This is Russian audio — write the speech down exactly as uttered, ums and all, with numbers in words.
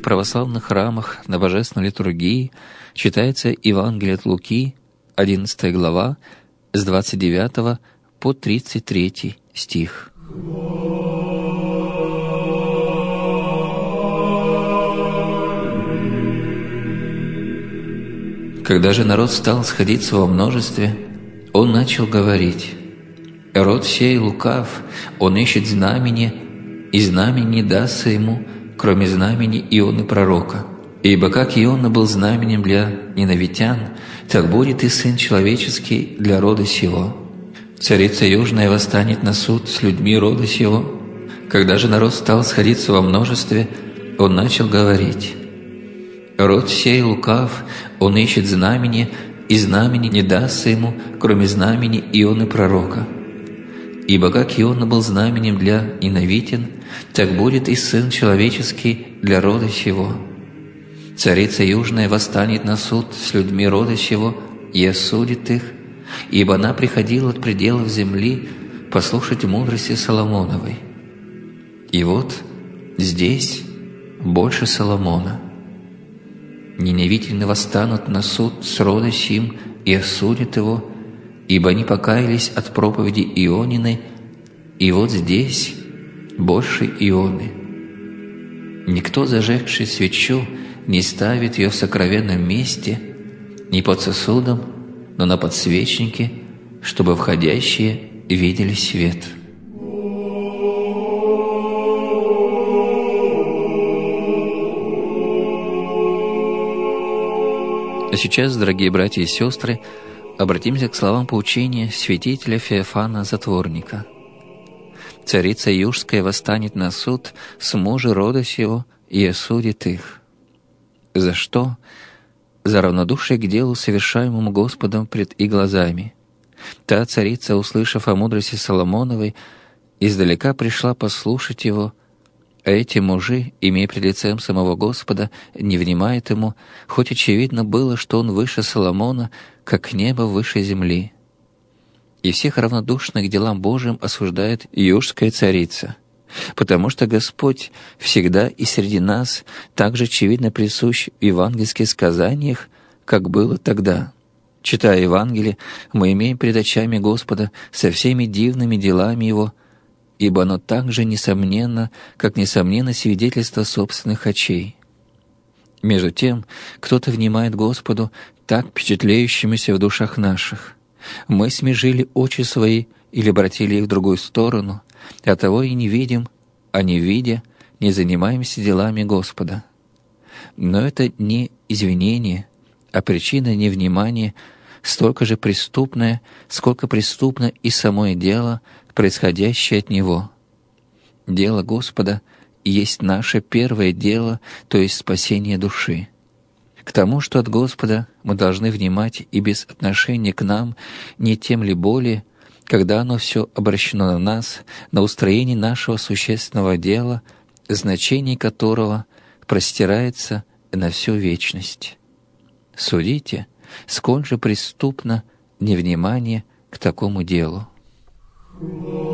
православных храмах на божественной литургии читается Евангелие от Луки, одиннадцатая глава, с двадцать девятого по тридцать третий стих. Когда же народ стал сходиться во множестве, он начал говорить: «Род сей лукав, он ищет знамения, и знамение не дастся ему, кроме знамени Ионы пророка. Ибо как Иона был знаменем для ниневитян, так будет и Сын Человеческий для рода сего. Царица Южная восстанет на суд с людьми рода сего». Когда же народ стал сходиться во множестве, он начал говорить: «Род сей лукав, он ищет знамения, и знамени не дастся ему, кроме знамени Ионы пророка. Ибо как Иона был знаменем для ниневитян, так будет и Сын Человеческий для рода сего. Царица Южная восстанет на суд с людьми рода сего и осудит их, ибо она приходила от пределов земли послушать мудрости Соломоновой. И вот здесь больше Соломона. Ниневитяне восстанут на суд с рода сим и осудят его, ибо они покаялись от проповеди Ионины, и вот здесь больше Ионы. Никто, зажегший свечу, не ставит ее в сокровенном месте, не под сосудом, но на подсвечнике, чтобы входящие видели свет». А сейчас, дорогие братья и сестры, обратимся к словам поучения святителя Феофана Затворника. «Царица Южская восстанет на суд с мужа рода сего и осудит их». За что? За равнодушие к делу, совершаемому Господом пред их глазами. Та царица, услышав о мудрости Соломоновой, издалека пришла послушать его, а эти мужи, имея пред лицем самого Господа, не внимают ему, хоть очевидно было, что он выше Соломона, как небо выше земли. И всех равнодушных к делам Божьим осуждает Южская царица, потому что Господь всегда и среди нас так же очевидно присущ в евангельских сказаниях, как было тогда. Читая Евангелие, мы имеем пред очами Господа со всеми дивными делами Его, ибо оно так же несомненно, как несомненно свидетельство собственных очей. Между тем, кто-то внимает Господу так впечатляющимися в душах наших. Мы смежили очи свои или обратили их в другую сторону, а того и не видим, а не видя, не занимаемся делами Господа. Но это не извинение, а причина невнимания, столько же преступная, сколько преступно и самое дело, происходящее от Него. Дело Господа есть наше первое дело, то есть спасение души. К тому, что от Господа мы должны внимать и без отношения к нам, не тем ли более, когда оно все обращено на нас, на устроение нашего существенного дела, значение которого простирается на всю вечность. Судите, сколь же преступно невнимание к такому делу.